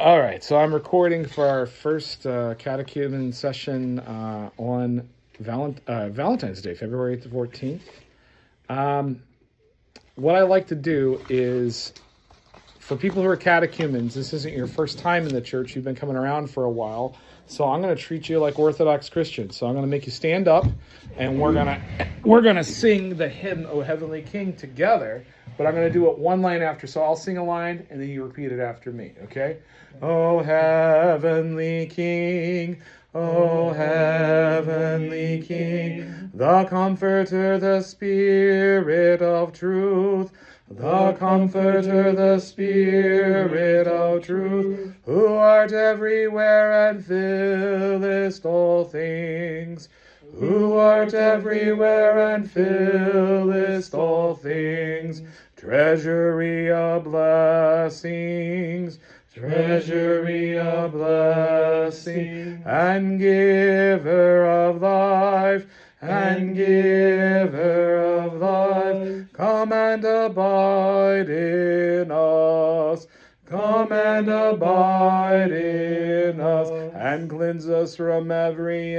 All right, so I'm recording for our first catechumen session on Valentine's Day, February 14th. What I like to do is, for people who are catechumens, this isn't your first time in the church, you've been coming around for a while, so I'm going to treat you like Orthodox Christians. So I'm going to make you stand up, and we're gonna sing the hymn, O Heavenly King, together, but I'm going to do it one line after. So I'll sing a line, and then you repeat it after me, okay? O Heavenly King, O Heavenly King, the Comforter, the Spirit of truth, the Comforter, the Spirit of truth, who art everywhere and fillest all things, who art everywhere and fillest all things, treasury of blessings, treasury of blessing, and giver of life, and giver of life, come and abide in us, come and abide in us, and cleanse us from every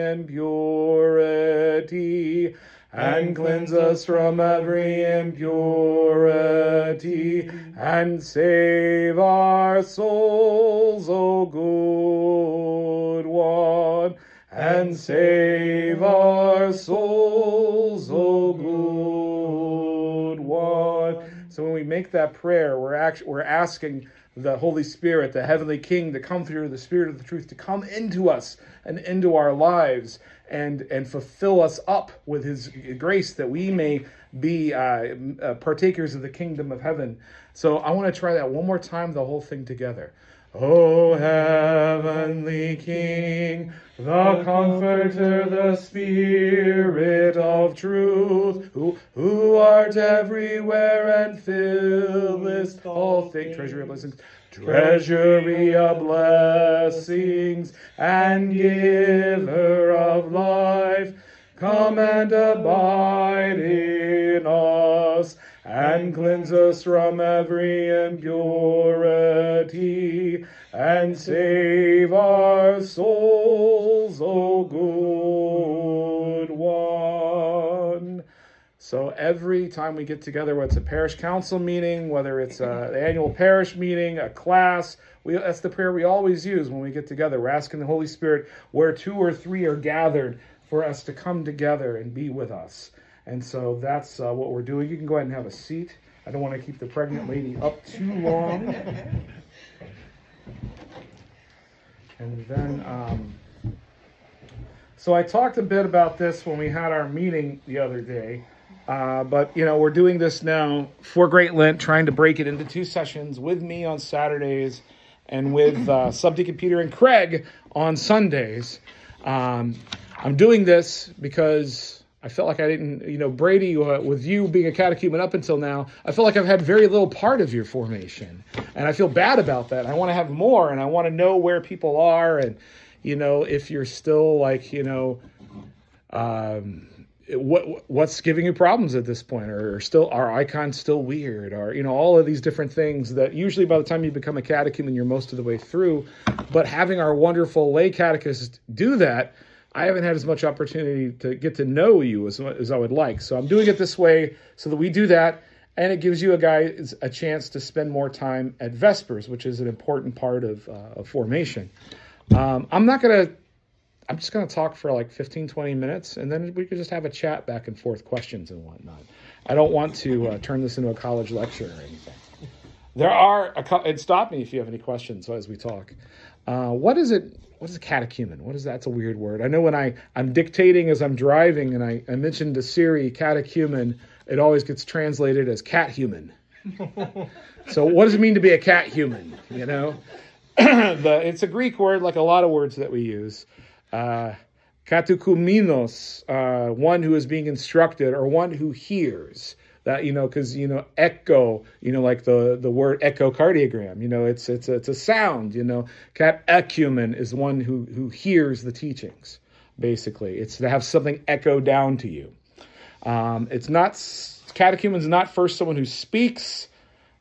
impurity, and cleanse us from every impurity, and save our souls, O good one, and save our souls, O good one. So when we make that prayer, we're asking the Holy Spirit, the Heavenly King, the Comforter, the Spirit of the Truth, to come into us and into our lives and fulfill us up with His grace, that we may be partakers of the kingdom of heaven. So I want to try that one more time, the whole thing together. O Heavenly King, the Comforter, the Spirit of truth, who art everywhere and fillest all things, treasury of blessings, treasury of blessings, and giver of life, come and abide in us, and cleanse us from every impurity, and save our souls, O good one. So every time we get together, whether it's a parish council meeting, whether it's the annual parish meeting, a class, that's the prayer we always use when we get together. We're asking the Holy Spirit, where 2 or 3 are gathered, for us to come together and be with us. And so that's what we're doing. You can go ahead and have a seat. I don't want to keep the pregnant lady up too long. And then, so I talked a bit about this when we had our meeting the other day. But, we're doing this now for Great Lent, trying to break it into 2 sessions with me on Saturdays and with Subdeacon Peter and Craig on Sundays. I'm doing this because I felt like I didn't, Brady, with you being a catechumen up until now, I feel like I've had very little part of your formation. And I feel bad about that. I want to have more, and I want to know where people are, and, if you're still what's giving you problems at this point, or still, are icons still weird, or, all of these different things that usually by the time you become a catechumen, you're most of the way through. But having our wonderful lay catechists do that, I haven't had as much opportunity to get to know you as I would like. So I'm doing it this way so that we do that, and it gives you guys a chance to spend more time at Vespers, which is an important part of formation. I'm just going to talk for like 15, 20 minutes, and then we could just have a chat back and forth, questions and whatnot. I don't want to turn this into a college lecture or anything. And stop me if you have any questions as we talk. What is it? What is a catechumen? What is that? It's a weird word. I know when I'm dictating as I'm driving and I mentioned to Siri catechumen, it always gets translated as cat-human. So what does it mean to be a cat-human? It's a Greek word, like a lot of words that we use. Katechoumenos, one who is being instructed, or one who hears. That, because, echo, like the word echocardiogram, it's a sound, Catechumen is one who hears the teachings, basically. It's to have something echo down to you. Catechumen's not first someone who speaks,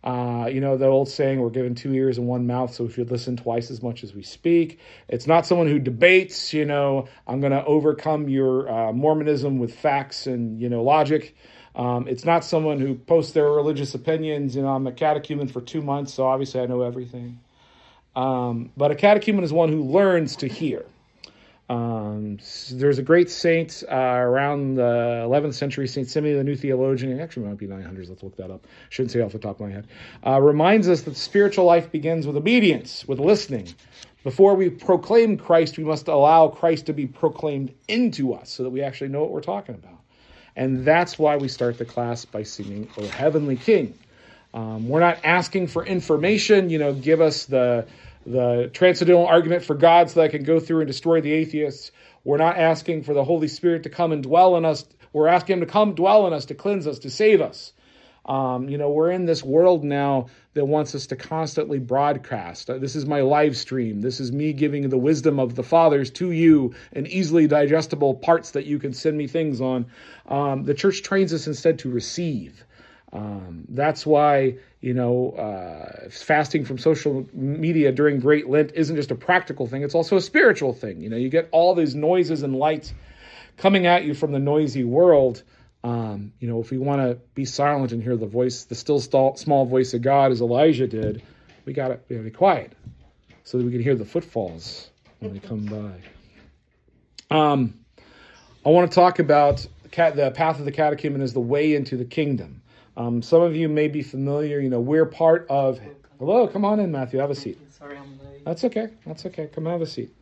The old saying, we're given 2 ears and 1 mouth, so we should listen twice as much as we speak. It's not someone who debates, I'm going to overcome your Mormonism with facts and, logic. It's not someone who posts their religious opinions. I'm a catechumen for 2 months, so obviously I know everything. But a catechumen is one who learns to hear. There's a great saint around the 11th century, St. Simeon, the New Theologian. Actually, it might be 900s. Let's look that up. Shouldn't say off the top of my head. Reminds us that spiritual life begins with obedience, with listening. Before we proclaim Christ, we must allow Christ to be proclaimed into us so that we actually know what we're talking about. And that's why we start the class by singing, O Heavenly King. We're not asking for information, give us the transcendental argument for God so that I can go through and destroy the atheists. We're not asking for the Holy Spirit to come and dwell in us. We're asking him to come dwell in us, to cleanse us, to save us. We're in this world now that wants us to constantly broadcast. This is my live stream. This is me giving the wisdom of the fathers to you in easily digestible parts that you can send me things on. The church trains us instead to receive. That's why, fasting from social media during Great Lent isn't just a practical thing. It's also a spiritual thing. You get all these noises and lights coming at you from the noisy world. If we want to be silent and hear the voice, the still small voice of God, as Elijah did, we got to be quiet so that we can hear the footfalls when they come by. I want to talk about the path of the catechumen as the way into the kingdom. Some of you may be familiar, we're part of... Hello, come on in, Matthew, have a seat. Sorry, I'm late. That's okay. Come have a seat.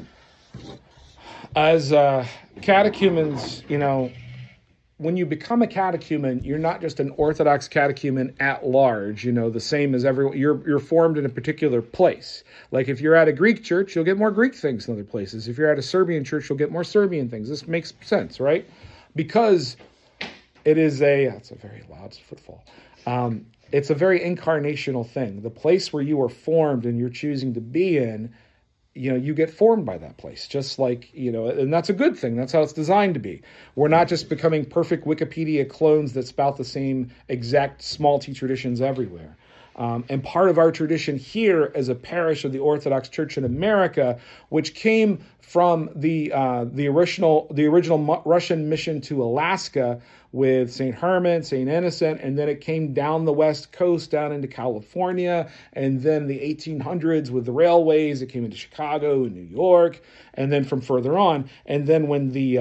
As catechumens, when you become a catechumen, you're not just an Orthodox catechumen at large, the same as everyone. You're formed in a particular place. Like if you're at a Greek church, you'll get more Greek things in other places. If you're at a Serbian church, you'll get more Serbian things. This makes sense, right? Because it is that's a very loud footfall. It's a very incarnational thing. The place where you are formed and you're choosing to be in, you get formed by that place, just like, and that's a good thing. That's how it's designed to be. We're not just becoming perfect Wikipedia clones that spout the same exact small T traditions everywhere. And part of our tradition here as a parish of the Orthodox Church in America, which came from the original Russian mission to Alaska with St. Herman, St. Innocent, and then it came down the West Coast, down into California, and then the 1800s with the railways, it came into Chicago and New York, and then from further on, and then when the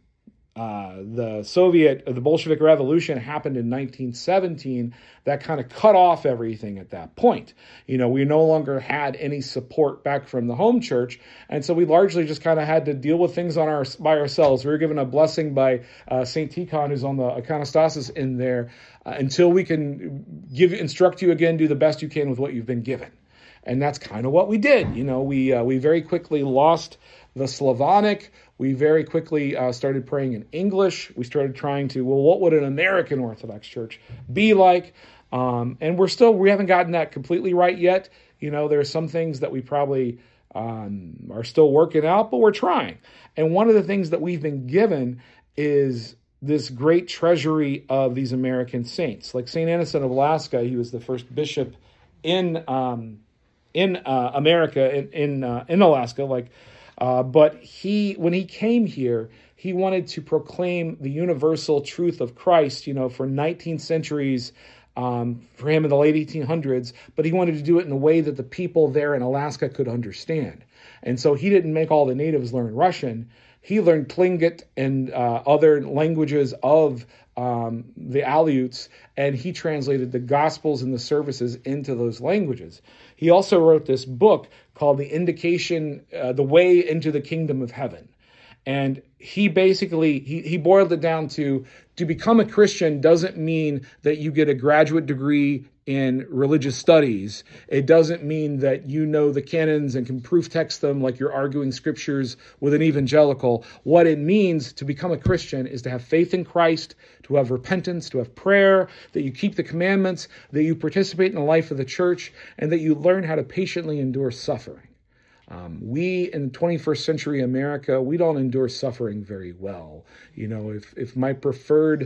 Bolshevik Revolution happened in 1917, that kind of cut off everything at that point. We no longer had any support back from the home church, and so we largely just kind of had to deal with things by ourselves. We were given a blessing by St. Tikhon, who's on the iconostasis in there, until we can instruct you again, do the best you can with what you've been given. And that's kind of what we did. We very quickly lost the Slavonic. We very quickly started praying in English. We started trying to, what would an American Orthodox church be like? And we haven't gotten that completely right yet. There are some things that we probably are still working out, but we're trying. And one of the things that we've been given is this great treasury of these American saints. Like St. Innocent of Alaska, he was the first bishop in America, in Alaska, but when he came here, he wanted to proclaim the universal truth of Christ, for 19 centuries, for him in the late 1800s, but he wanted to do it in a way that the people there in Alaska could understand. And so he didn't make all the natives learn Russian. He learned Tlingit and other languages of the Aleuts, and he translated the Gospels and the services into those languages. He also wrote this book called The Indication, The Way into the Kingdom of Heaven. And he basically, he boiled it down to become a Christian doesn't mean that you get a graduate degree in religious studies. It doesn't mean that you know the canons and can proof text them like you're arguing scriptures with an evangelical. What it means to become a Christian is to have faith in Christ, to have repentance, to have prayer, that you keep the commandments, that you participate in the life of the church, and that you learn how to patiently endure suffering. We in 21st century America, we don't endure suffering very well. If my preferred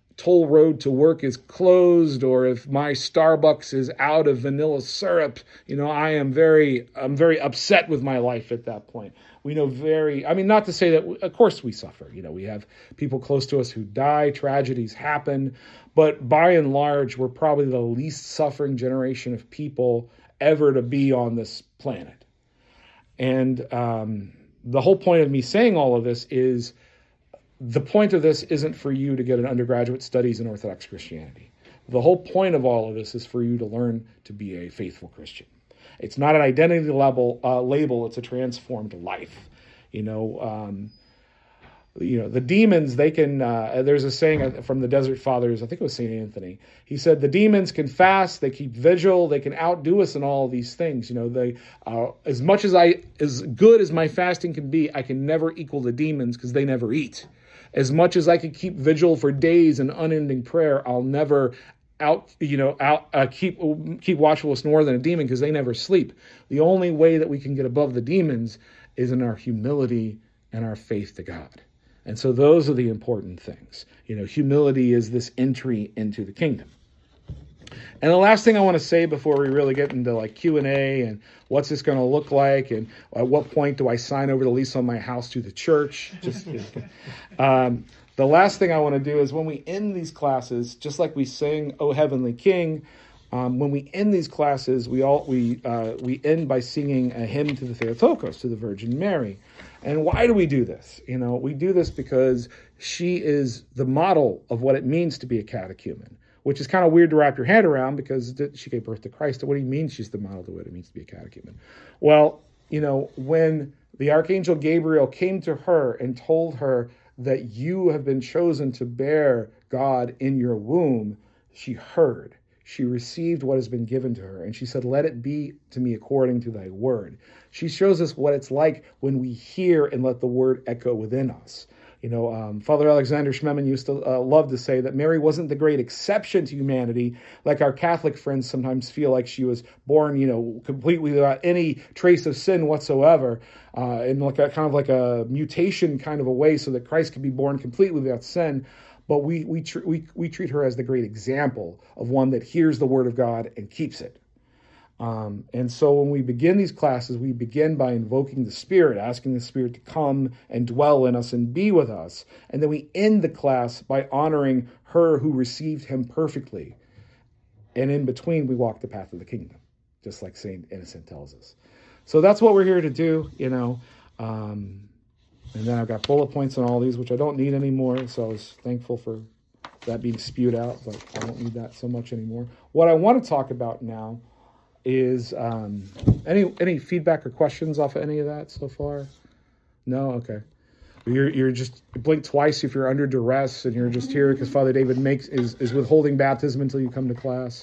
toll road to work is closed, or if my Starbucks is out of vanilla syrup, I'm very upset with my life at that point. We know not to say that, of course we suffer. We have people close to us who die, tragedies happen, but by and large, we're probably the least suffering generation of people ever to be on this planet. And the whole point of me saying all of this is, the point of this isn't for you to get an undergraduate studies in Orthodox Christianity. The whole point of all of this is for you to learn to be a faithful Christian. It's not an identity label, it's a transformed life. The demons, they can, there's a saying from the Desert Fathers, I think it was St. Anthony. He said, the demons can fast, they keep vigil, they can outdo us in all of these things. They, as good as my fasting can be, I can never equal the demons because they never eat. As much as I could keep vigil for days in unending prayer, I'll never keep watchfulness more than a demon because they never sleep. The only way that we can get above the demons is in our humility and our faith to God. And so those are the important things. Humility is this entry into the kingdom. And the last thing I want to say before we really get into Q&A and what's this going to look like and at what point do I sign over the lease on my house to the church? The last thing I want to do is when we end these classes, just like we sing "O Heavenly King," when we end these classes, we end by singing a hymn to the Theotokos, to the Virgin Mary. And why do we do this? We do this because she is the model of what it means to be a catechumen, which is kind of weird to wrap your head around because she gave birth to Christ. What do you mean she's the model of what it means to be a catechumen? Well, when the Archangel Gabriel came to her and told her that you have been chosen to bear God in your womb, she heard. She received what has been given to her, and she said, let it be to me according to thy word. She shows us what it's like when we hear and let the word echo within us. Father Alexander Schmemann used to love to say that Mary wasn't the great exception to humanity, like our Catholic friends sometimes feel like she was born, completely without any trace of sin whatsoever, in like a mutation kind of a way, so that Christ could be born completely without sin. But we treat her as the great example of one that hears the word of God and keeps it. And so when we begin these classes, we begin by invoking the Spirit, asking the Spirit to come and dwell in us and be with us. And then we end the class by honoring her who received him perfectly. And in between, we walk the path of the kingdom, just like St. Innocent tells us. So that's what we're here to do, and then I've got bullet points on all these, which I don't need anymore. So I was thankful for that being spewed out, but I don't need that so much anymore. What I want to talk about now is any feedback or questions off of any of that so far? No? Okay. You're just blink twice if you're under duress and you're just here because Father David is withholding baptism until you come to class.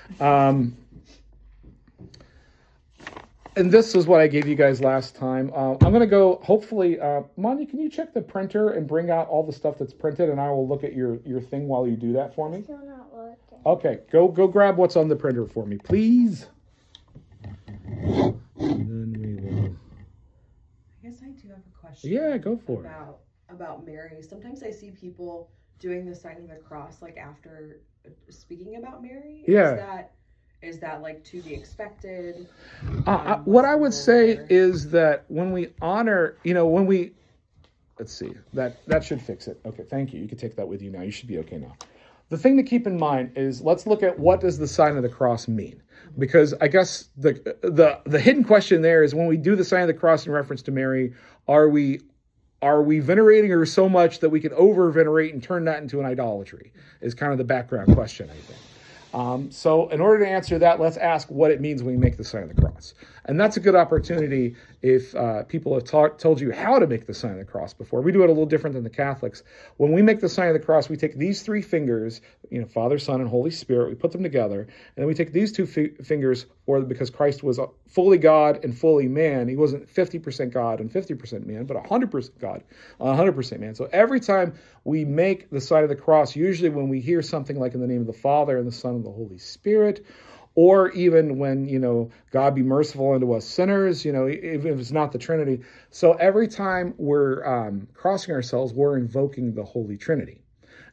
And this is what I gave you guys last time. I'm going to go, hopefully, Moni, can you check the printer and bring out all the stuff that's printed, and I will look at your thing while you do that for me? Still not working. Okay, go grab what's on the printer for me, please. And then we will... I guess I do have a question. Yeah, go for it. About Mary. Sometimes I see people doing the sign of the cross, after speaking about Mary. Yeah. Is that to be expected? What I would say is that when we honor, let's see, that should fix it. Okay, thank you. You can take that with you now. You should be okay now. The thing to keep in mind is let's look at what does the sign of the cross mean? Because I guess the hidden question there is when we do the sign of the cross in reference to Mary, are we venerating her so much that we can over-venerate and turn that into an idolatry? Is kind of the background question, I think. So in order to answer that, let's ask what it means when we make the sign of the cross. And that's a good opportunity if people have told you how to make the sign of the cross before. We do it a little different than the Catholics. When we make the sign of the cross, we take these three fingers, Father, Son, and Holy Spirit, we put them together, and then we take these two fingers, because Christ was fully God and fully man. He wasn't 50% God and 50% man, but 100% God, 100% man. So every time we make the sign of the cross, usually when we hear something like in the name of the Father and the Son and the Holy Spirit, or even when, God be merciful unto us sinners, even if it's not the Trinity. So every time we're crossing ourselves, we're invoking the Holy Trinity.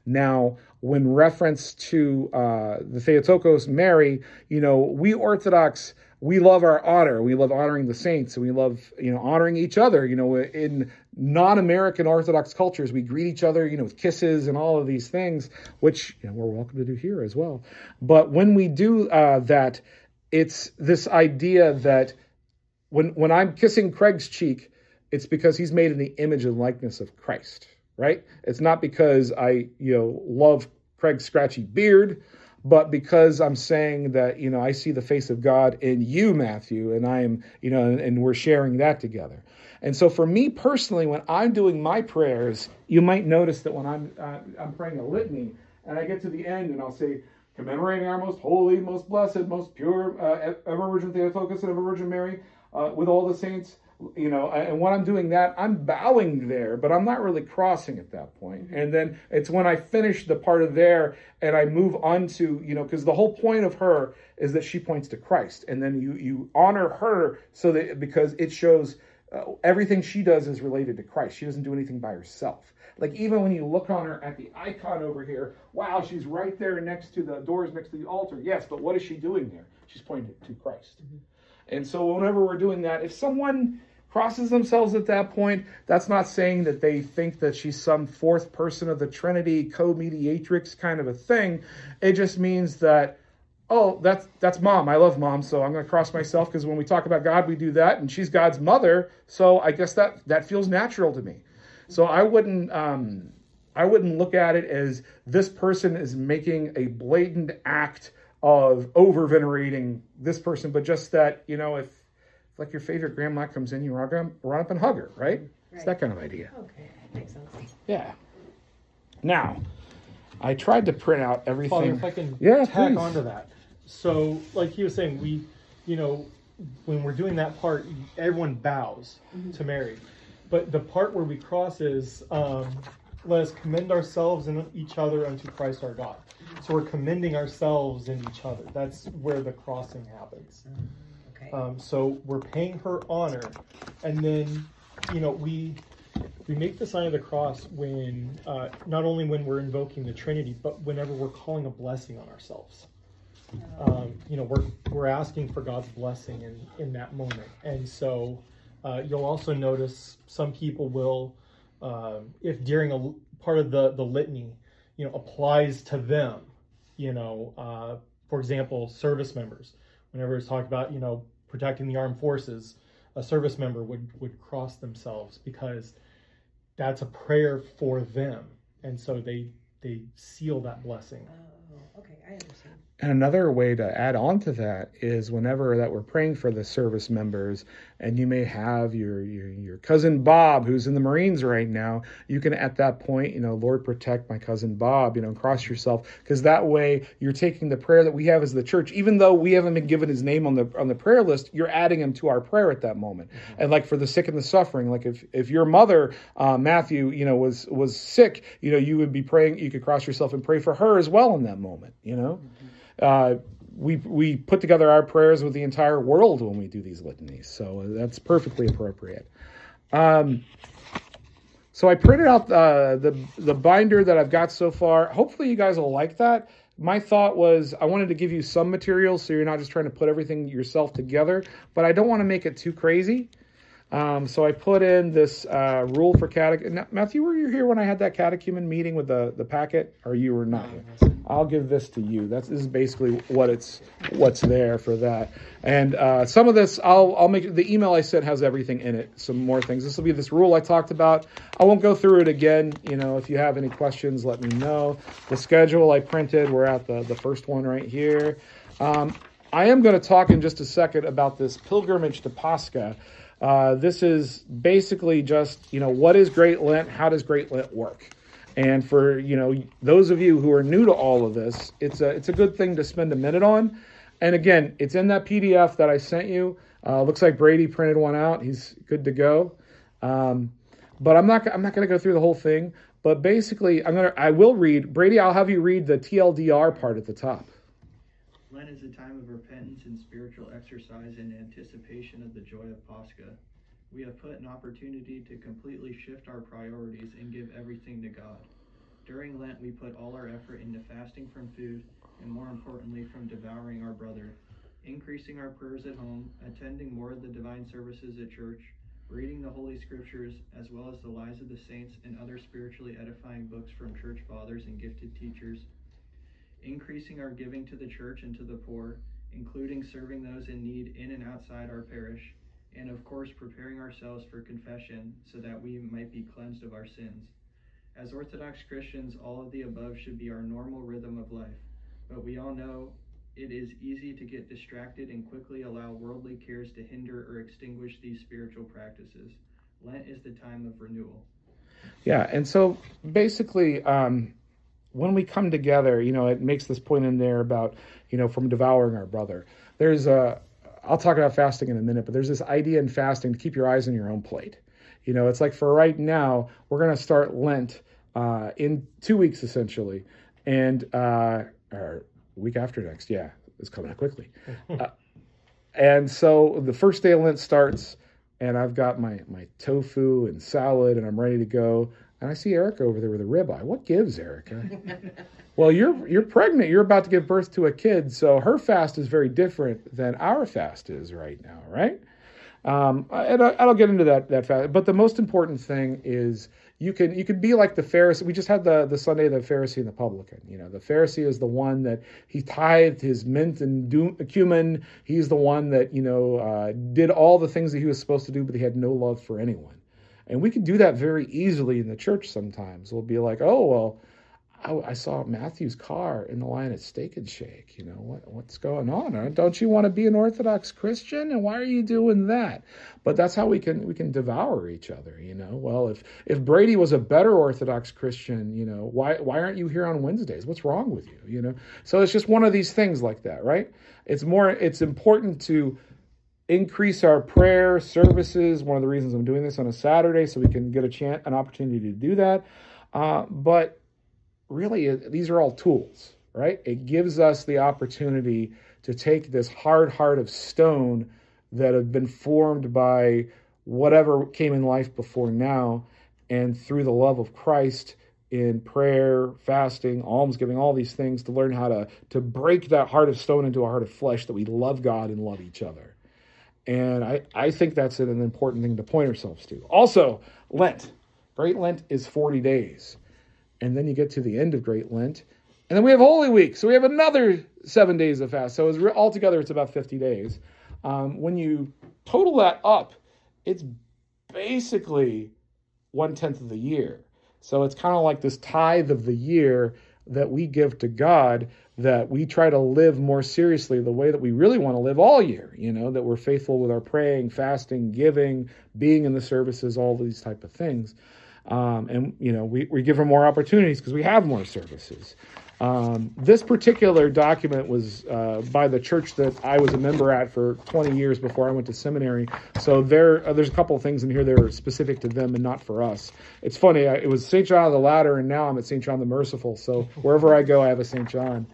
Now, when reference to the Theotokos, Mary, we Orthodox, we love our honor. We love honoring the saints, and we love, honoring each other. In non-American Orthodox cultures, we greet each other, with kisses and all of these things, which, we're welcome to do here as well. But when we do that, it's this idea that when I'm kissing Craig's cheek, it's because he's made in the image and likeness of Christ, right? It's not because I, love Craig's scratchy beard, but because I'm saying that, I see the face of God in you, Matthew, and I am, and we're sharing that together. And so for me personally, when I'm doing my prayers, you might notice that when I'm praying a litany, and I get to the end and I'll say, commemorating our most holy, most blessed, most pure, ever Virgin Theotokos and ever Virgin Mary, with all the saints, and when I'm doing that, I'm bowing there, but I'm not really crossing at that point. And then it's when I finish the part of there and I move on to, because the whole point of her is that she points to Christ. And then you honor her because it shows everything she does is related to Christ. She doesn't do anything by herself. Like even when you look on her at the icon over here, wow, she's right there next to the doors, next to the altar. Yes, but what is she doing there? She's pointing to Christ. Mm-hmm. And so whenever we're doing that, if someone crosses themselves at that point, that's not saying that they think that she's some fourth person of the Trinity, co-mediatrix kind of a thing. It just means that, oh, that's mom. I love mom, so I'm going to cross myself because when we talk about God, we do that, and she's God's mother, so I guess that feels natural to me. So I wouldn't look at it as this person is making a blatant act of over-venerating this person, but just that, if like your favorite grandma comes in, you run up and hug her, right? It's that kind of idea. Okay, makes sense. Yeah. Now, I tried to print out everything. Father, if I can tack onto that. So, like he was saying, we, when we're doing that part, everyone bows to Mary. But the part where we cross is, let us commend ourselves and each other unto Christ our God. So we're commending ourselves and each other. That's where the crossing happens. Okay. So we're paying her honor, and then, we make the sign of the cross when, not only when we're invoking the Trinity, but whenever we're calling a blessing on ourselves. We're asking for God's blessing in that moment. And so you'll also notice some people will, if during a part of the litany, applies to them, for example, service members, whenever it's talked about, protecting the armed forces, a service member would cross themselves because that's a prayer for them. And so they seal that blessing. Oh, okay, I understand. And another way to add on to that is whenever that we're praying for the service members, and you may have your cousin Bob who's in the Marines right now, you can at that point, Lord protect my cousin Bob, cross yourself, because that way you're taking the prayer that we have as the church, even though we haven't been given his name on the prayer list, you're adding him to our prayer at that moment. Mm-hmm. And like for the sick and the suffering, like if your mother, Matthew, was sick, you would be praying, you could cross yourself and pray for her as well in that moment, Mm-hmm. We put together our prayers with the entire world when we do these litanies, so that's perfectly appropriate. So I printed out the binder that I've got so far. Hopefully you guys will like that. My thought was I wanted to give you some material so you're not just trying to put everything yourself together, but I don't want to make it too crazy. So I put in this rule for catechumen. Matthew, were you here when I had that catechumen meeting with the packet, or you were not here? I'll give this to you. This is basically what's there for that. And some of this, I'll make the email I sent has everything in it. Some more things. This will be this rule I talked about. I won't go through it again. If you have any questions, let me know. The schedule I printed, we're at the first one right here. I am going to talk in just a second about this pilgrimage to Pascha. This is basically just, what is Great Lent? How does Great Lent work? And for, those of you who are new to all of this, it's a good thing to spend a minute on. And again, it's in that PDF that I sent you. Looks like Brady printed one out. He's good to go. But I'm not going to go through the whole thing. But basically, I will read. Brady, I'll have you read the TLDR part at the top. Lent is a time of repentance and spiritual exercise in anticipation of the joy of Pascha. We have put an opportunity to completely shift our priorities and give everything to God. During Lent, we put all our effort into fasting from food, and more importantly, from devouring our brother, increasing our prayers at home, attending more of the divine services at church, reading the Holy Scriptures, as well as the lives of the saints and other spiritually edifying books from church fathers and gifted teachers, increasing our giving to the church and to the poor, including serving those in need in and outside our parish, and of course preparing ourselves for confession so that we might be cleansed of our sins. As Orthodox Christians, all of the above should be our normal rhythm of life, but we all know it is easy to get distracted and quickly allow worldly cares to hinder or extinguish these spiritual practices. Lent is the time of renewal. Yeah, and so basically, when we come together, it makes this point in there about, from devouring our brother. I'll talk about fasting in a minute, but there's this idea in fasting to keep your eyes on your own plate. It's like for right now, we're going to start Lent in 2 weeks, essentially, and or week after next. Yeah, it's coming up quickly. And so the first day of Lent starts, and I've got my tofu and salad, and I'm ready to go. And I see Erica over there with a ribeye. What gives, Erica? Well, you're pregnant. You're about to give birth to a kid, so her fast is very different than our fast is right now, right? And I'll get into that fast. But the most important thing is you can be like the Pharisee. We just had the Sunday of the Pharisee and the publican. The Pharisee is the one that he tithed his mint and cumin. He's the one that did all the things that he was supposed to do, but he had no love for anyone. And we can do that very easily in the church sometimes. We'll be like, oh, well, I saw Matthew's car in the line at Steak and Shake. What's going on? Don't you want to be an Orthodox Christian? And why are you doing that? But that's how we can devour each other. Well, if Brady was a better Orthodox Christian, why aren't you here on Wednesdays? What's wrong with you? So it's just one of these things like that, right? It's important to increase our prayer services. One of the reasons I'm doing this on a Saturday, so we can get an opportunity to do that. But really, these are all tools, right? It gives us the opportunity to take this hard heart of stone that have been formed by whatever came in life before now, and through the love of Christ in prayer, fasting, almsgiving, all these things, to learn how to break that heart of stone into a heart of flesh, that we love God and love each other. And I think that's an important thing to point ourselves to. Also, Lent. Great Lent is 40 days. And then you get to the end of Great Lent. And then we have Holy Week. So we have another 7 days of fast. So altogether, it's about 50 days. When you total that up, it's basically 1/10 of the year. So it's kind of like this tithe of the year that we give to God, that we try to live more seriously the way that we really want to live all year, that we're faithful with our praying, fasting, giving, being in the services, all these type of things. And we give them more opportunities because we have more services. This particular document was by the church that I was a member at for 20 years before I went to seminary. So there's a couple of things in here that are specific to them and not for us. It's funny. It was St. John of the Latter, and now I'm at St. John the Merciful. So wherever I go, I have a St. John.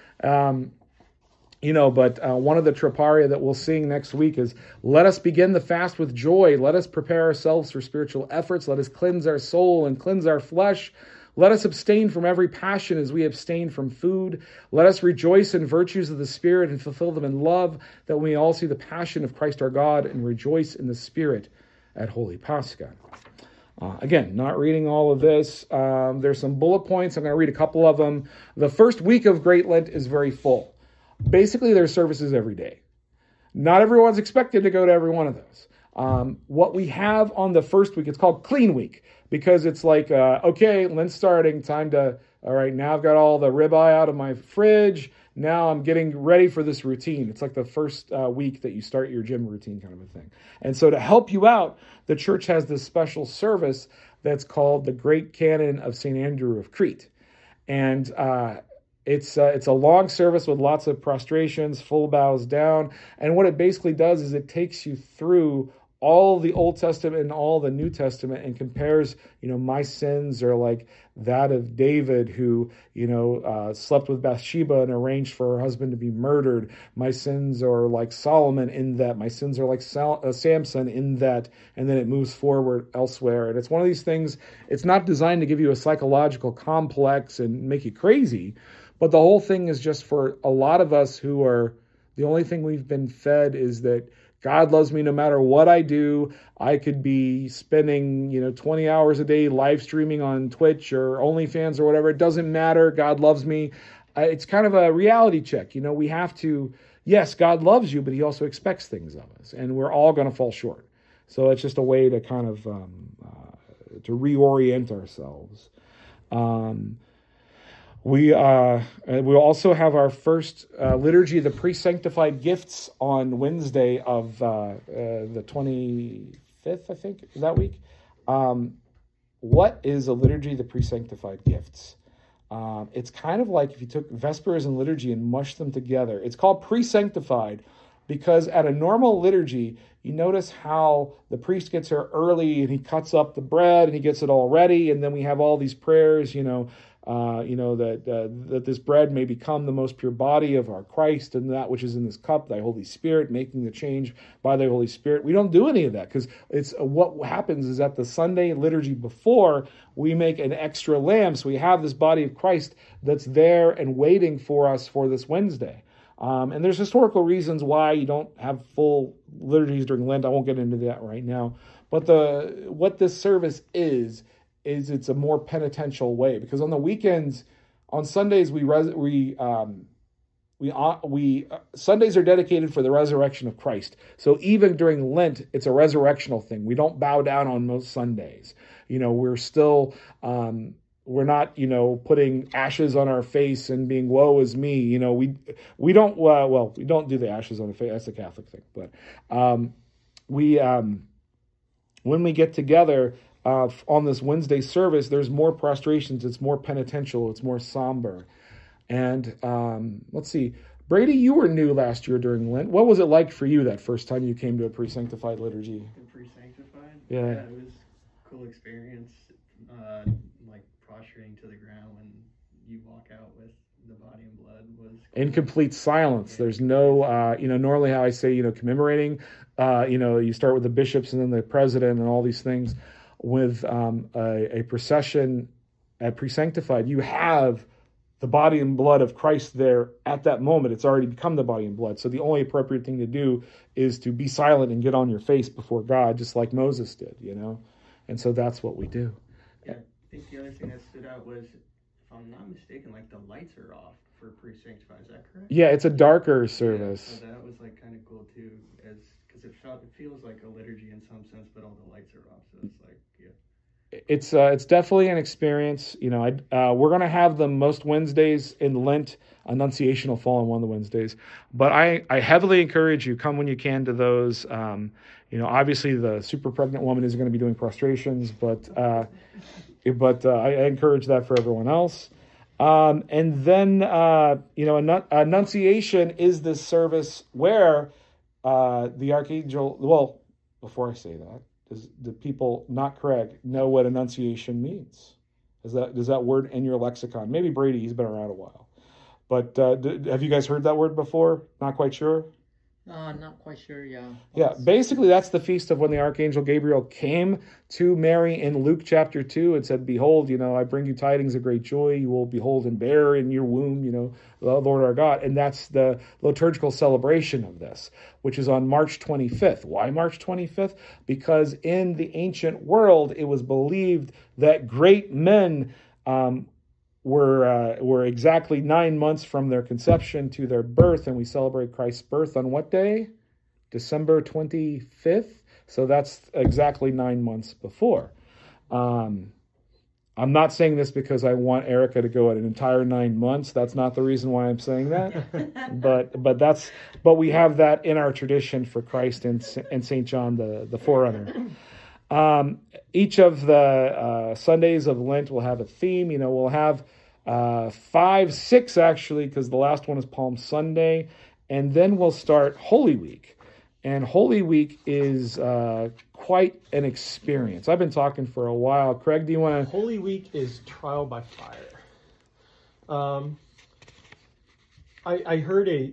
But one of the Troparia that we'll sing next week is, let us begin the fast with joy. Let us prepare ourselves for spiritual efforts. Let us cleanse our soul and cleanse our flesh. Let us abstain from every passion as we abstain from food. Let us rejoice in virtues of the Spirit and fulfill them in love, that we may all see the passion of Christ our God and rejoice in the Spirit at Holy Pascha. Again, not reading all of this. There's some bullet points. I'm going to read a couple of them. The first week of Great Lent is very full. Basically, there's services every day. Not everyone's expected to go to every one of those. What we have on the first week, it's called Clean Week, because it's like, okay, Lent's starting, all right, now I've got all the ribeye out of my fridge. Now I'm getting ready for this routine. It's like the first week that you start your gym routine kind of a thing. And so to help you out, the church has this special service that's called the Great Canon of St. Andrew of Crete. And it's a long service with lots of prostrations, full bows down. And what it basically does is it takes you through all the Old Testament and all the New Testament and compares, my sins are like that of David, who, slept with Bathsheba and arranged for her husband to be murdered. My sins are like Solomon in that. My sins are like Samson in that. And then it moves forward elsewhere. And it's one of these things, it's not designed to give you a psychological complex and make you crazy. But the whole thing is just for a lot of us who are, the only thing we've been fed is that God loves me no matter what I do. I could be spending, 20 hours a day live streaming on Twitch or OnlyFans or whatever. It doesn't matter. God loves me. It's kind of a reality check. We have to, yes, God loves you, but he also expects things of us. And we're all going to fall short. So it's just a way to kind of to reorient ourselves. We also have our first liturgy of the pre-sanctified gifts on Wednesday of the 25th, I think, that week. What is a liturgy of the pre-sanctified gifts? It's kind of like if you took Vespers and liturgy and mushed them together. It's called pre-sanctified because at a normal liturgy, you notice how the priest gets here early and he cuts up the bread and he gets it all ready, and then we have all these prayers, that this bread may become the most pure body of our Christ, and that which is in this cup, thy Holy Spirit, making the change by thy Holy Spirit. We don't do any of that because it's what happens is at the Sunday liturgy before, we make an extra lamb. So we have this body of Christ that's there and waiting for us for this Wednesday. And there's historical reasons why you don't have full liturgies during Lent. I won't get into that right now. But what this service is it's a more penitential way, because on the weekends, on Sundays Sundays are dedicated for the resurrection of Christ. So even during Lent, it's a resurrectional thing. We don't bow down on most Sundays. We're still we're not putting ashes on our face and being woe is me. We don't we don't do the ashes on the face. That's a Catholic thing. But when we get together. On this Wednesday service, there's more prostrations, it's more penitential, it's more somber. And let's see, Brady, you were new last year during Lent. What was it like for you that first time you came to a pre-sanctified liturgy? The pre-sanctified? Yeah. It was a cool experience, like prostrating to the ground when you walk out with the body and blood was cool. In complete silence. Yeah. There's no, normally how I say, commemorating, you start with the bishops and then the president and all these things. With a procession at pre-sanctified, you have the body and blood of Christ there at that moment. It's already become the body and blood. So the only appropriate thing to do is to be silent and get on your face before God, just like Moses did, And so that's what we do. Yeah, I think the other thing that stood out was, if I'm not mistaken, like the lights are off for pre-sanctified. Is that correct? Yeah, it's a darker service. Yeah, so that was like kind of cool too, because it feels like a liturgy in some sense, but all the lights are off. So it's like, yeah. It's definitely an experience. We're going to have them most Wednesdays in Lent. Annunciation will fall on one of the Wednesdays. But I heavily encourage you, come when you can to those. Obviously the super pregnant woman isn't going to be doing prostrations, but I encourage that for everyone else. And then, Annunciation is this service where the archangel, well, before I say that, does the people not correct know what Annunciation means? Does that word in your lexicon? Maybe Brady, he's been around a while. But have you guys heard that word before? Not quite sure? Not quite sure, yeah. Yeah, basically that's the feast of when the Archangel Gabriel came to Mary in Luke chapter 2 and said, behold, I bring you tidings of great joy. You will behold and bear in your womb, the Lord our God. And that's the liturgical celebration of this, which is on March 25th. Why March 25th? Because in the ancient world, it was believed that great men were exactly 9 months from their conception to their birth, and we celebrate Christ's birth on what day? December 25th. So that's exactly 9 months before. I'm not saying this because I want Erica to go at an entire 9 months. That's not the reason why I'm saying that. but we have that in our tradition for Christ and St. John the Forerunner. Each of the Sundays of Lent will have a theme. We'll have 6 actually, because the last one is Palm Sunday, and then we'll start Holy Week. And Holy Week is quite an experience. I've been talking for a while. Craig, do you want to? Holy Week is trial by fire. I heard a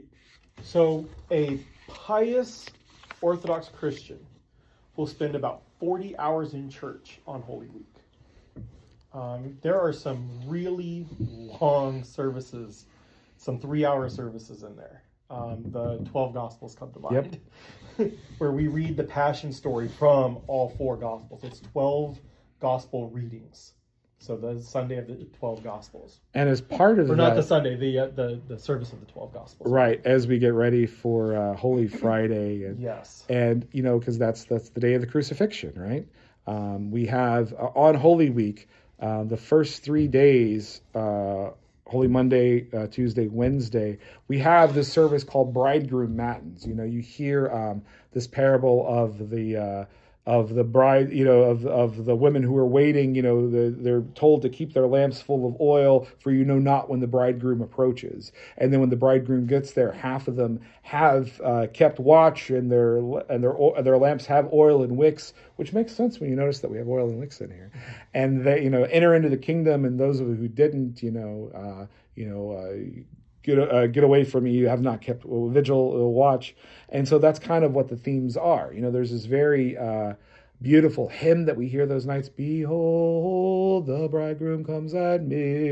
pious Orthodox Christian will spend about 40 hours in church on Holy Week. There are some really long services, some 3-hour services in there. The 12 Gospels come to mind, where we read the Passion story from all 4 Gospels. It's 12 Gospel readings. So the Sunday of the 12 Gospels. And as part of Or that, not the Sunday, the service of the 12 Gospels. right, as we get ready for Holy Friday, and Yes. and because that's the day of the crucifixion, right? We have on Holy Week the first 3 days, Holy Monday, Tuesday, Wednesday, we have this service called Bridegroom Matins. You hear this parable of the bride, of the women who are waiting. They're told to keep their lamps full of oil, for you know not when the bridegroom approaches. And then when the bridegroom gets there, half of them have kept watch, and their lamps have oil and wicks, which makes sense when you notice that we have oil and wicks in here. And they, enter into the kingdom, and those of you who didn't, get away from me, you have not kept vigil or watch. And so that's kind of what the themes are. There's this very beautiful hymn that we hear those nights. Behold, the bridegroom comes at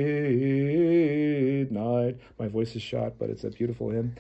midnight. My voice is shot, but it's a beautiful hymn.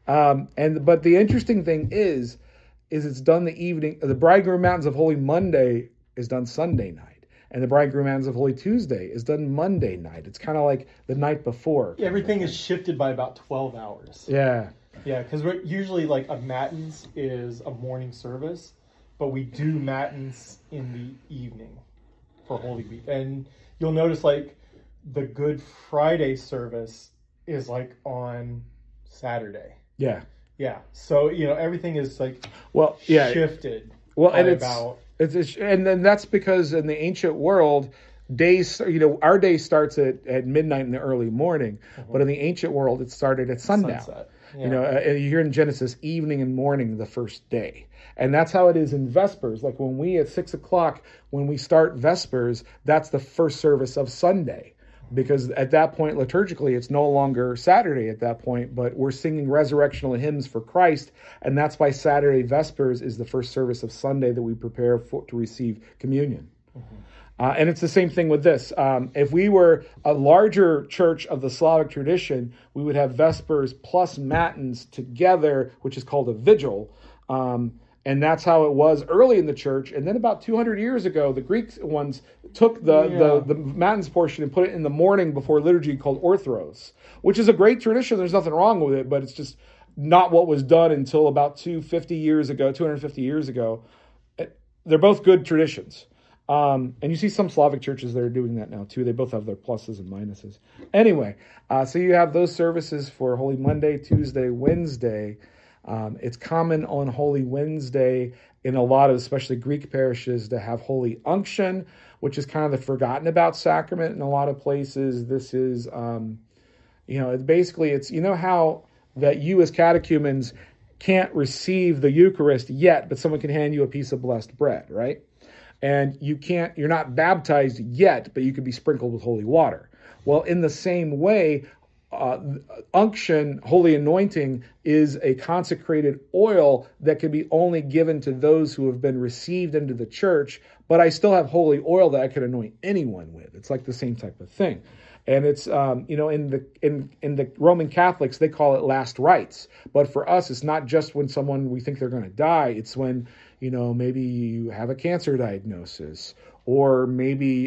But the interesting thing is it's done the evening. The Bridegroom Mountains of Holy Monday is done Sunday night. And the Bridegroom Mountains of Holy Tuesday is done Monday night. It's kind of like the night before. Everything is shifted by about 12 hours. Yeah. Yeah, because we're usually like a matins is a morning service, but we do matins in the evening for Holy Week. And you'll notice like the Good Friday service is like on Saturday. Yeah. Yeah. So, everything is like shifted. Well, and about... and then that's because in the ancient world, days, our day starts at midnight in the early morning, but in the ancient world, it started at sundown. Sunset. Yeah. And you hear in Genesis, evening and morning, the first day. And that's how it is in Vespers. Like when we at 6:00, when we start Vespers, that's the first service of Sunday. Because at that point, liturgically, it's no longer Saturday at that point, but we're singing resurrectional hymns for Christ. And that's why Saturday Vespers is the first service of Sunday that we prepare to receive communion. And it's the same thing with this. If we were a larger church of the Slavic tradition, we would have Vespers plus Matins together, which is called a vigil. And that's how it was early in the church. And then about 200 years ago, the Greek ones took the Matins portion and put it in the morning before liturgy, called Orthros, which is a great tradition. There's nothing wrong with it, but it's just not what was done until about 250 years ago. They're both good traditions. And you see some Slavic churches that are doing that now too. They both have their pluses and minuses. Anyway, so you have those services for Holy Monday, Tuesday, Wednesday. It's common on Holy Wednesday in a lot of, especially Greek parishes, to have Holy Unction, which is kind of the forgotten about sacrament in a lot of places. This is, basically, it's, how that you as catechumens can't receive the Eucharist yet, but someone can hand you a piece of blessed bread, right? And you're not baptized yet, but you can be sprinkled with holy water. Well, in the same way, unction, holy anointing, is a consecrated oil that can be only given to those who have been received into the church, but I still have holy oil that I could anoint anyone with. It's like the same type of thing. And it's, in the Roman Catholics, they call it last rites. But for us, it's not just when we think they're going to die. It's when, maybe you have a cancer diagnosis, or maybe,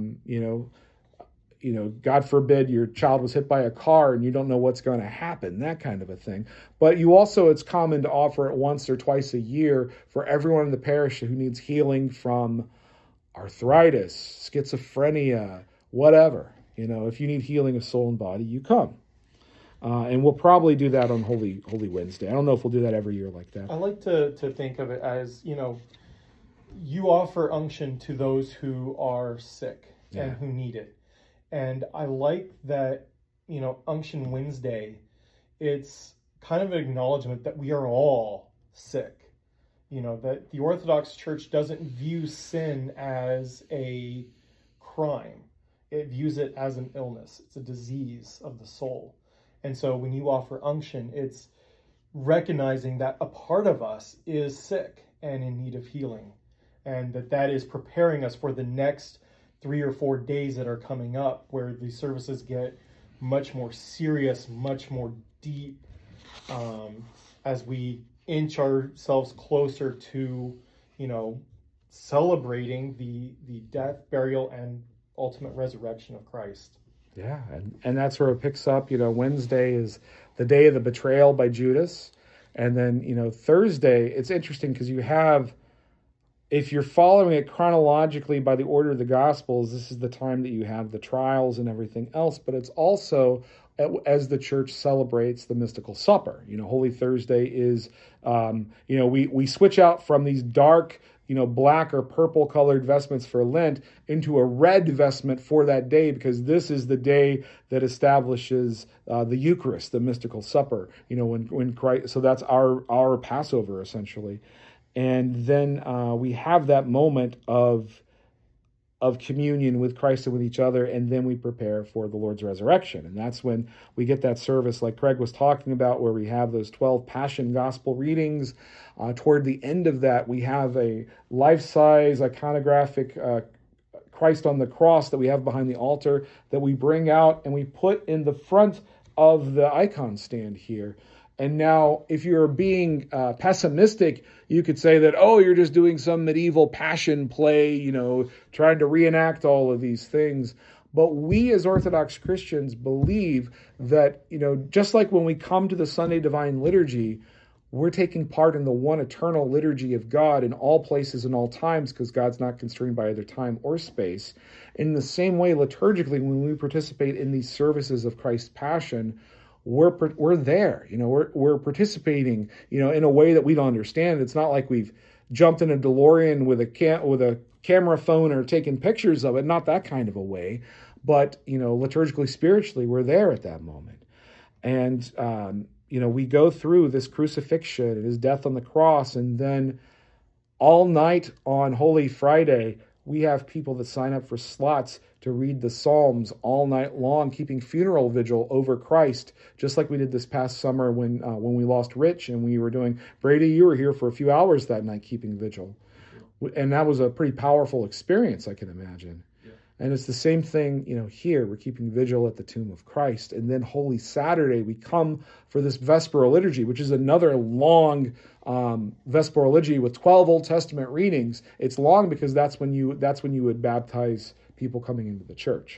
God forbid your child was hit by a car and you don't know what's going to happen, that kind of a thing. But it's common to offer it once or twice a year for everyone in the parish who needs healing from arthritis, schizophrenia, whatever. If you need healing of soul and body, you come. And we'll probably do that on Holy Wednesday. I don't know if we'll do that every year like that. I like to think of it as, you offer unction to those who are sick and who need it. And I like that, Unction Wednesday, it's kind of an acknowledgement that we are all sick. that the Orthodox Church doesn't view sin as a crime. It views it as an illness. It's a disease of the soul. And so when you offer unction, it's recognizing that a part of us is sick and in need of healing, and that is preparing us for the next 3 or 4 days that are coming up, where the services get much more serious, much more deep, as we inch ourselves closer to, celebrating the death, burial, and ultimate resurrection of Christ. Yeah, and that's where it picks up. Wednesday is the day of the betrayal by Judas. And then, Thursday, it's interesting because if you're following it chronologically by the order of the Gospels, this is the time that you have the trials and everything else. But it's also as the church celebrates the mystical supper. Holy Thursday is, we switch out from these dark, black or purple colored vestments for Lent into a red vestment for that day, because this is the day that establishes the Eucharist, the mystical supper, when Christ, so that's our Passover essentially. And then we have that moment of communion with Christ and with each other, and then we prepare for the Lord's resurrection. And that's when we get that service like Craig was talking about, where we have those 12 Passion Gospel readings. Toward the end of that, we have a life-size iconographic Christ on the cross that we have behind the altar that we bring out and we put in the front of the icon stand here. And now, if you're being pessimistic, you could say that, you're just doing some medieval passion play, trying to reenact all of these things. But we as Orthodox Christians believe that, just like when we come to the Sunday Divine Liturgy, we're taking part in the one eternal liturgy of God in all places and all times, because God's not constrained by either time or space. In the same way, liturgically, when we participate in these services of Christ's Passion, we're there, we're participating, in a way that we don't understand. It's not like we've jumped in a DeLorean with a camera phone or taken pictures of it, not that kind of a way, but, liturgically, spiritually, we're there at that moment. And, we go through this crucifixion and his death on the cross, and then all night on Holy Friday, we have people that sign up for slots to read the Psalms all night long, keeping funeral vigil over Christ, just like we did this past summer when we lost Rich, and we were doing, Brady, you were here for a few hours that night keeping vigil. And that was a pretty powerful experience, I can imagine. Yeah. And it's the same thing, here, we're keeping vigil at the tomb of Christ. And then Holy Saturday, we come for this Vesperal Liturgy, which is another long Vesperal Liturgy with 12 Old Testament readings. It's long because that's when you would baptize people coming into the church.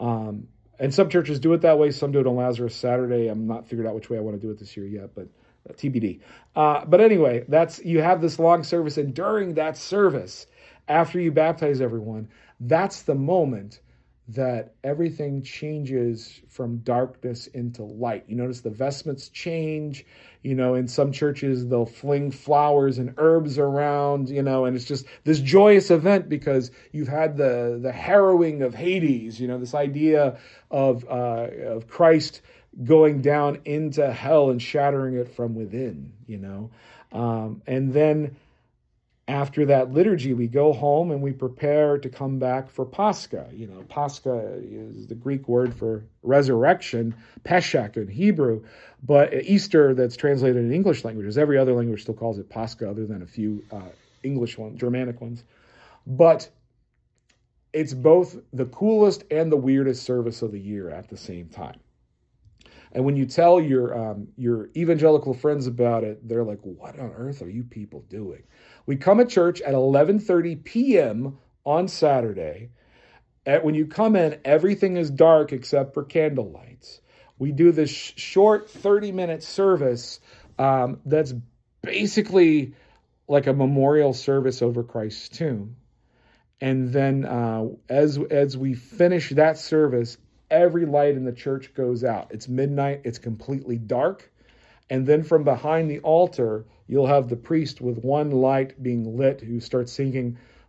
And some churches do it that way. Some do it on Lazarus Saturday. I'm not figured out which way I want to do it this year yet, but TBD. But anyway, you have this long service, and during that service, after you baptize everyone, that's the moment that everything changes from darkness into light. You notice the vestments change. In some churches, they'll fling flowers and herbs around, and it's just this joyous event because you've had the harrowing of Hades, this idea of Christ going down into hell and shattering it from within, and then after that liturgy, we go home and we prepare to come back for Pascha. Pascha is the Greek word for resurrection, Pesach in Hebrew, but Easter, that's translated in English languages. Every other language still calls it Pascha, other than a few English ones, Germanic ones. But it's both the coolest and the weirdest service of the year at the same time. And when you tell your evangelical friends about it, they're like, what on earth are you people doing? We come at church at 11:30 p.m. on Saturday. When you come in, everything is dark except for candle lights. We do this short 30-minute service that's basically like a memorial service over Christ's tomb. And then as we finish that service, every light in the church goes out. It's midnight. It's completely dark. And then from behind the altar, you'll have the priest with one light being lit who starts singing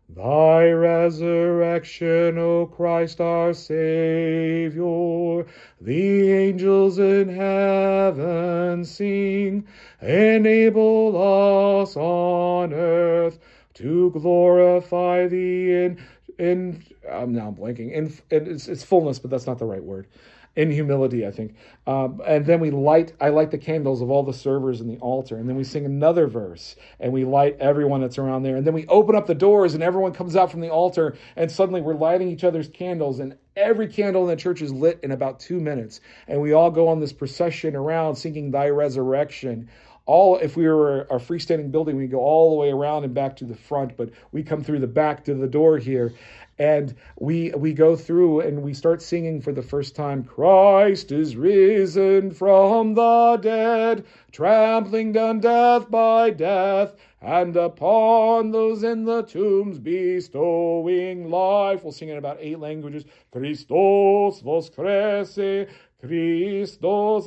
Thy resurrection, O Christ our Savior, the angels in heaven sing, enable us on earth to glorify thee in I'm now blanking, it's fullness, but that's not the right word. In humility, I think. And then I light the candles of all the servers in the altar. And then we sing another verse and we light everyone that's around there. And then we open up the doors and everyone comes out from the altar and suddenly we're lighting each other's candles and every candle in the church is lit in about 2 minutes. And we all go on this procession around singing Thy Resurrection. If we were a freestanding building, we go all the way around and back to the front, but we come through the back to the door here. And we go through and we start singing for the first time, Christ is risen from the dead, trampling down death by death, and upon those in the tombs bestowing life. We'll sing in about 8 languages. Christos voskrese, Christos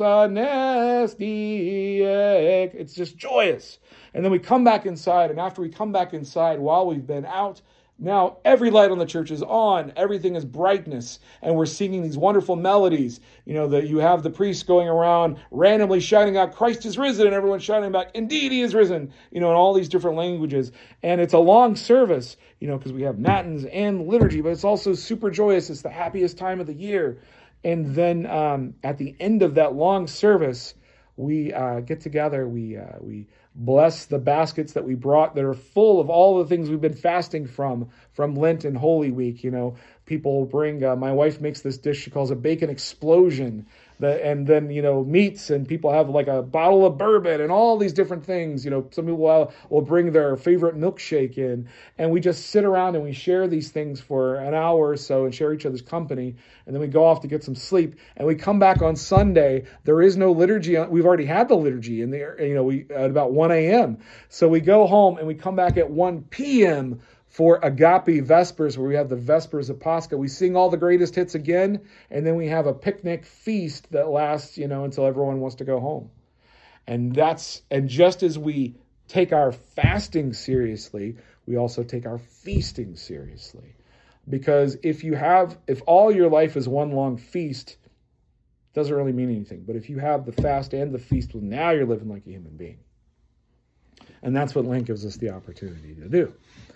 anestiek. It's just joyous. And then we come back inside, and after we come back inside, while we've been out, now every light on the church is on. Everything is brightness. And we're singing these wonderful melodies. You know, that you have the priests going around randomly shouting out, Christ is risen. And everyone's shouting back, indeed he is risen. You know, in all these different languages. And it's a long service, you know, because we have matins and liturgy. But it's also super joyous. It's the happiest time of the year. And then at the end of that long service, we get together. We bless the baskets that we brought that are full of all the things we've been fasting from Lent and Holy Week. You know, people bring, my wife makes this dish she calls a bacon explosion. And then, you know, meats, and people have like a bottle of bourbon and all these different things. You know, some people will bring their favorite milkshake in, and we just sit around and we share these things for an hour or so and share each other's company. And then we go off to get some sleep, and we come back on Sunday. There is no liturgy. We've already had the liturgy in there, you know, at about 1 a.m. So we go home and we come back at 1 p.m. for Agape Vespers, where we have the Vespers of Pascha. We sing all the greatest hits again, and then we have a picnic feast that lasts, you know, until everyone wants to go home. And just as we take our fasting seriously, we also take our feasting seriously. Because if all your life is one long feast, it doesn't really mean anything. But if you have the fast and the feast, well, now you're living like a human being. And that's what Lent gives us the opportunity to do.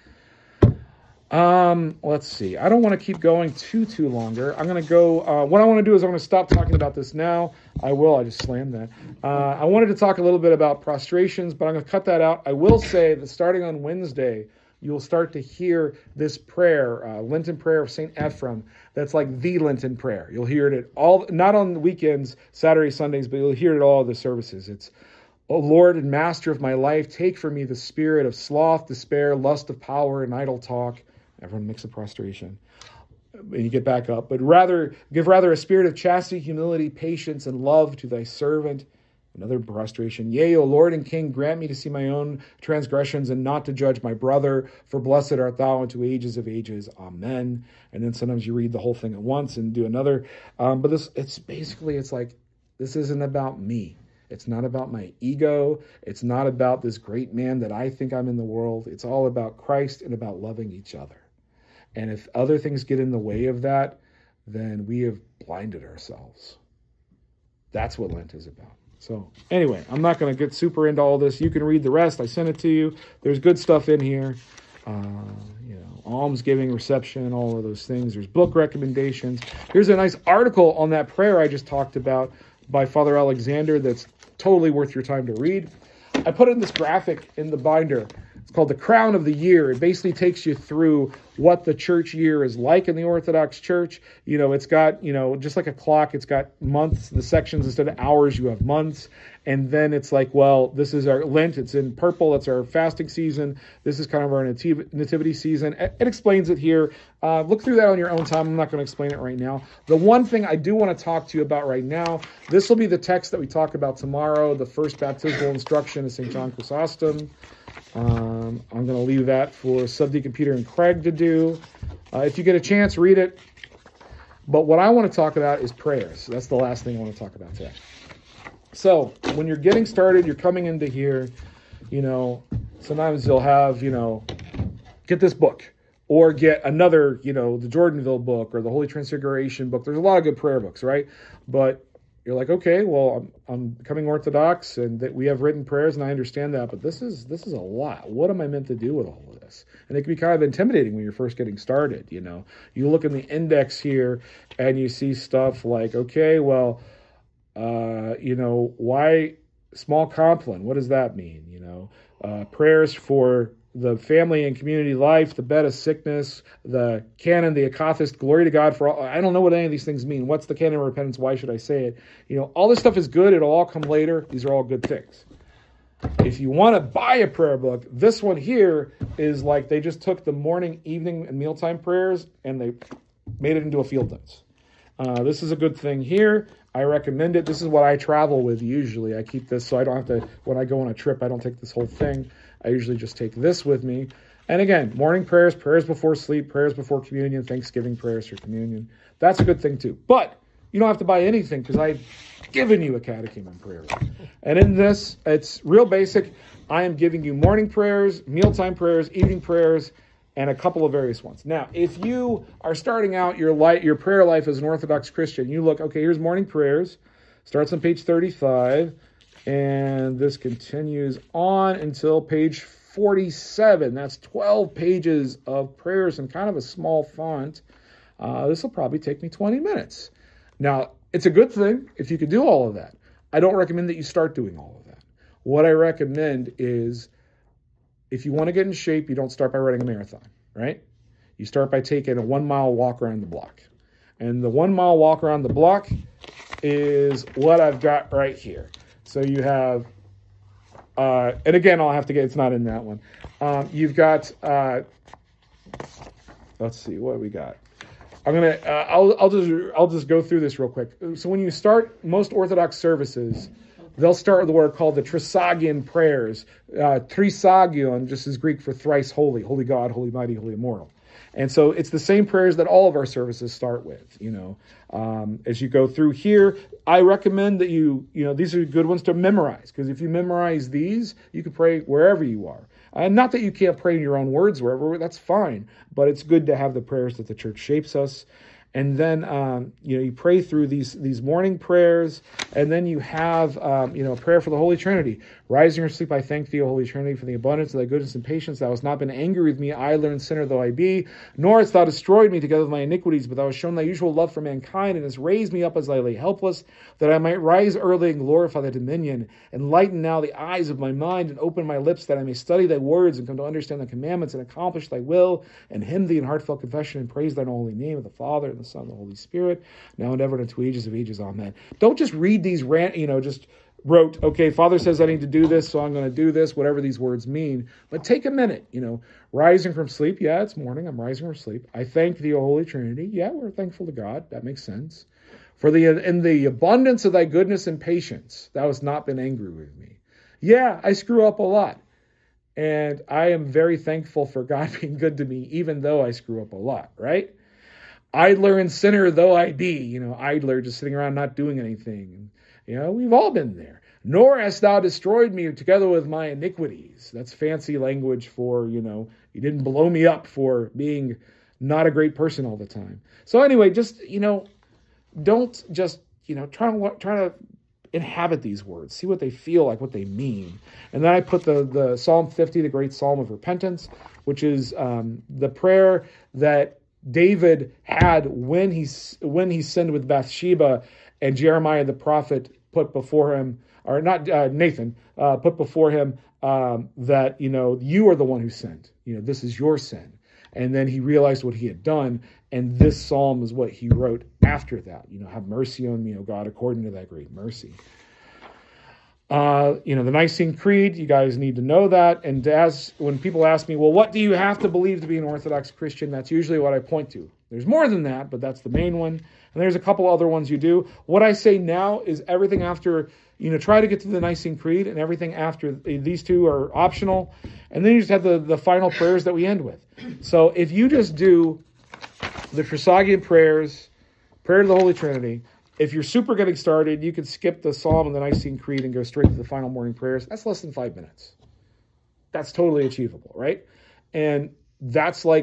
Let's see. I don't want to keep going too longer. I'm going to go, what I want to do is I'm going to stop talking about this now. I just slammed that. I wanted to talk a little bit about prostrations, but I'm going to cut that out. I will say that starting on Wednesday, you'll start to hear this prayer, Lenten prayer of St. Ephrem. That's like the Lenten prayer. You'll hear it at all, not on the weekends, Saturday, Sundays, but you'll hear it at all the services. It's, O Lord and Master of my life, take from me the spirit of sloth, despair, lust of power, and idle talk. Everyone makes a prostration. And you get back up. But give a spirit of chastity, humility, patience, and love to thy servant. Another prostration. Yea, O Lord and King, grant me to see my own transgressions and not to judge my brother. For blessed art thou unto ages of ages. Amen. And then sometimes you read the whole thing at once and do another. But it's like, this isn't about me. It's not about my ego. It's not about this great man that I think I'm in the world. It's all about Christ and about loving each other. And if other things get in the way of that, then we have blinded ourselves. That's what Lent is about. So anyway, I'm not going to get super into all this. You can read the rest. I sent it to you. There's good stuff in here. Almsgiving, reception, all of those things. There's book recommendations. Here's a nice article on that prayer I just talked about by Father Alexander that's totally worth your time to read. I put in this graphic in the binder. It's called The Crown of the Year. It basically takes you through what the church year is like in the Orthodox Church. You know, it's got, just like a clock, it's got months, the sections, instead of hours, you have months. And then it's like, well, this is our Lent. It's in purple. It's our fasting season. This is kind of our nativity season. It explains it here. Look through that on your own time. I'm not going to explain it right now. The one thing I do want to talk to you about right now, this will be the text that we talk about tomorrow, the first baptismal instruction of St. John Chrysostom. I'm going to leave that for Subdeacon Peter and Craig to do. If you get a chance, read it. But what I want to talk about is prayers. That's the last thing I want to talk about today. So when you're getting started, you're coming into here, sometimes you'll have, get this book. or get another, the Jordanville book or the Holy Transfiguration book. There's a lot of good prayer books, right? But you're like, okay, well, I'm becoming Orthodox and that we have written prayers and I understand that, but this is a lot. What am I meant to do with all of this? And it can be kind of intimidating when you're first getting started, You look in the index here and you see stuff like, okay, well, why small compline? What does that mean? Prayers for the family and community life, the bed of sickness, the canon, the akathist, glory to God for all. I don't know what any of these things mean. What's the canon of repentance? Why should I say it? All this stuff is good. It'll all come later. These are all good things. If you want to buy a prayer book, this one here is like they just took the morning, evening, and mealtime prayers and they made it into a field notes. This is a good thing here. I recommend it. This is what I travel with usually. I keep this so I don't have to, when I go on a trip, I don't take this whole thing. I usually just take this with me. And again, morning prayers, prayers before sleep, prayers before communion, Thanksgiving prayers for communion. That's a good thing too. But you don't have to buy anything because I've given you a catechumen prayer. And in this, it's real basic. I am giving you morning prayers, mealtime prayers, evening prayers, and a couple of various ones. Now, if you are starting out your prayer life as an Orthodox Christian, you look, okay, here's morning prayers. Starts on page 35, and this continues on until page 47. That's 12 pages of prayers in kind of a small font. This will probably take me 20 minutes. Now, it's a good thing if you could do all of that. I don't recommend that you start doing all of that. What I recommend is if you want to get in shape, you don't start by running a marathon, right? You start by taking a 1 mile walk around the block. And the 1 mile walk around the block is what I've got right here. So you have, and again, I'll have to get, it's not in that one. You've got, let's see, what do we got? I'll just go through this real quick. So when you start most Orthodox services, they'll start with what are called the Trisagion prayers. Trisagion just is Greek for thrice holy, holy God, holy mighty, holy immortal. And so it's the same prayers that all of our services start with, As you go through here, I recommend that these are good ones to memorize, because if you memorize these, you can pray wherever you are. And not that you can't pray in your own words wherever, that's fine, but it's good to have the prayers that the church shapes us. And then, you pray through these morning prayers, and then you have, a prayer for the Holy Trinity. Rising or sleep, I thank thee, O Holy Trinity, for the abundance of thy goodness and patience. Thou hast not been angry with me, I learned sinner though I be, nor hast thou destroyed me together with my iniquities, but thou hast shown thy usual love for mankind, and hast raised me up as I lay helpless, that I might rise early and glorify thy dominion. Enlighten now the eyes of my mind, and open my lips, that I may study thy words, and come to understand thy commandments, and accomplish thy will, and hymn thee in heartfelt confession, and praise thine holy name of the Father, and the Son, and the Holy Spirit, now and ever, and unto ages of ages. Amen. Don't just read these just wrote, okay, Father says I need to do this, so I'm going to do this, whatever these words mean. But take a minute, rising from sleep. Yeah, it's morning. I'm rising from sleep. I thank thee, O Holy Trinity. Yeah, we're thankful to God. That makes sense. In the abundance of thy goodness and patience, thou hast not been angry with me. Yeah, I screw up a lot. And I am very thankful for God being good to me, even though I screw up a lot, right? Idler and sinner though I be, idler, just sitting around not doing anything. We've all been there. Nor hast thou destroyed me together with my iniquities. That's fancy language for, you didn't blow me up for being not a great person all the time. So anyway, just, don't just, try to inhabit these words, see what they feel like, what they mean. And then I put the Psalm 50, the great Psalm of repentance, which is the prayer that David had when he sinned with Bathsheba, and Jeremiah the prophet put before him, or not Nathan, put before him that, you are the one who sinned. This is your sin. And then he realized what he had done, and this psalm is what he wrote after that. Have mercy on me, O God, according to thy great mercy. The Nicene Creed, you guys need to know that. And when people ask me, well, what do you have to believe to be an Orthodox Christian? That's usually what I point to. There's more than that, but that's the main one. And there's a couple other ones you do. What I say now is everything after, try to get to the Nicene Creed, and everything after these two are optional. And then you just have the final prayers that we end with. So if you just do the Trisagion prayers, prayer to the Holy Trinity, if you're super getting started, you can skip the Psalm and the Nicene Creed and go straight to the final morning prayers. That's less than 5 minutes. That's totally achievable, right? And that's like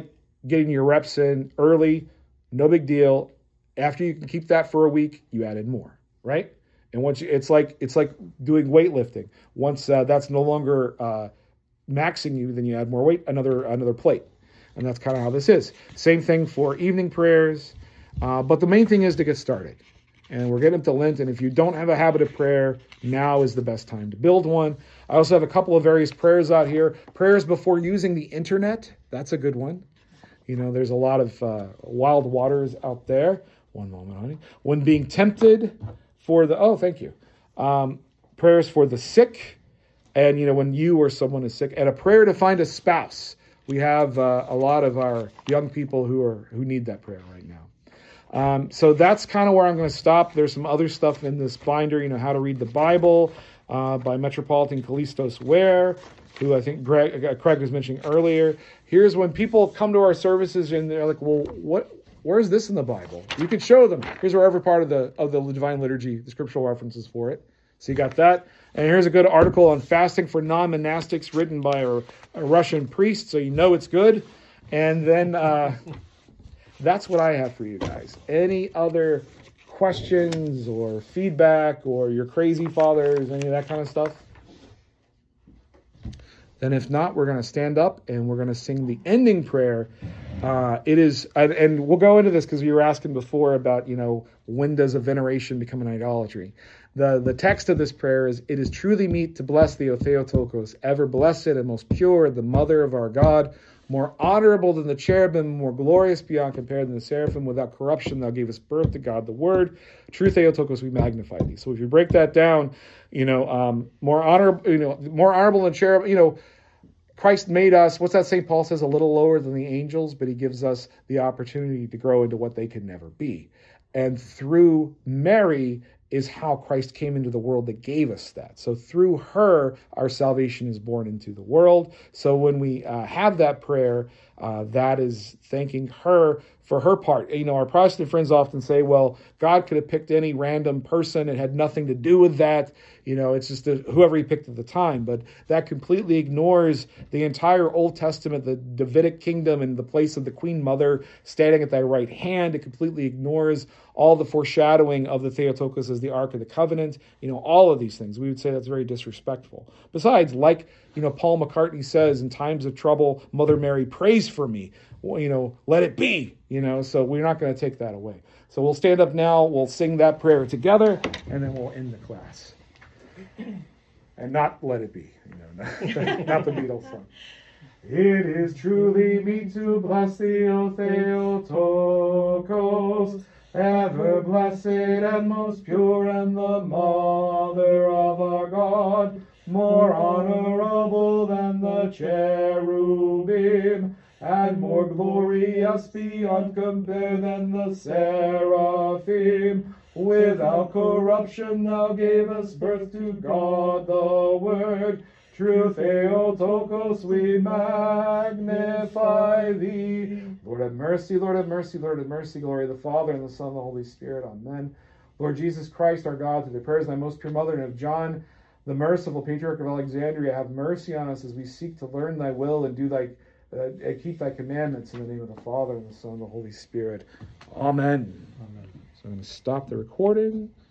getting your reps in early, no big deal. After you can keep that for a week, you add in more, right? And once it's like doing weightlifting. Once that's no longer maxing you, then you add more weight, another plate. And that's kind of how this is. Same thing for evening prayers. But the main thing is to get started. And we're getting up to Lent, and if you don't have a habit of prayer, now is the best time to build one. I also have a couple of various prayers out here. Prayers before using the internet, that's a good one. You know, there's a lot of wild waters out there. One moment, honey. When being tempted for thank you. Prayers for the sick, and, you know, when you or someone is sick. And a prayer to find a spouse. We have a lot of our young people who need that prayer right now. So that's kind of where I'm going to stop. There's some other stuff in this binder, you know, how to read the Bible by Metropolitan Callistos Ware, who I think Craig was mentioning earlier. Here's when people come to our services and they're like, well, where's this in the Bible? You can show them. Here's where every part of the Divine Liturgy, the scriptural references for it. So you got that. And here's a good article on fasting for non-monastics written by a Russian priest, so you know it's good. And then that's what I have for you guys. Any other questions or feedback or your crazy fathers, any of that kind of stuff? Then if not, we're going to stand up and we're going to sing the ending prayer. It is, and we'll go into this because you were asking before about, you know, when does a veneration become an idolatry? The text of this prayer is, it is truly meet to bless thee, O Theotokos, ever blessed and most pure, the mother of our God, more honorable than the cherubim, more glorious beyond compared than the seraphim, without corruption thou gavest birth to God the Word. True Theotokos, we magnify thee. So if you break that down, you know, more honorable than cherubim, you know, Christ made us, what's that St. Paul says, a little lower than the angels, but he gives us the opportunity to grow into what they can never be. And through Mary is how Christ came into the world that gave us that. So through her, our salvation is born into the world. So when we have that prayer, that is thanking her for her part. You know, our Protestant friends often say, well, God could have picked any random person. It had nothing to do with that. You know, it's just whoever he picked at the time. But that completely ignores the entire Old Testament, the Davidic kingdom, and the place of the Queen Mother standing at thy right hand. It completely ignores all the foreshadowing of the Theotokos as the Ark of the Covenant. You know, all of these things. We would say that's very disrespectful. Besides, like, you know, Paul McCartney says, in times of trouble, Mother Mary prays for me. Well, you know, let it be, you know, so we're not going to take that away. So we'll stand up now, we'll sing that prayer together, and then we'll end the class. And not let it be, you know, not the Beatles song. It is truly meet to bless thee, O Theotokos, ever blessed and most pure, and the mother of our God, more honorable than the cherubim, and more glorious beyond compare than the seraphim. Without corruption thou gavest birth to God the Word. True Theotokos, we magnify thee. Lord have mercy, Lord have mercy, Lord have mercy. Glory to the Father, and the Son, and the Holy Spirit. Amen. Lord Jesus Christ, our God, through the prayers of thy most pure mother and of John, the merciful Patriarch of Alexandria, have mercy on us as we seek to learn thy will and do thy keep thy commandments, in the name of the Father, and the Son, and the Holy Spirit. Amen. Amen. So I'm going to stop the recording.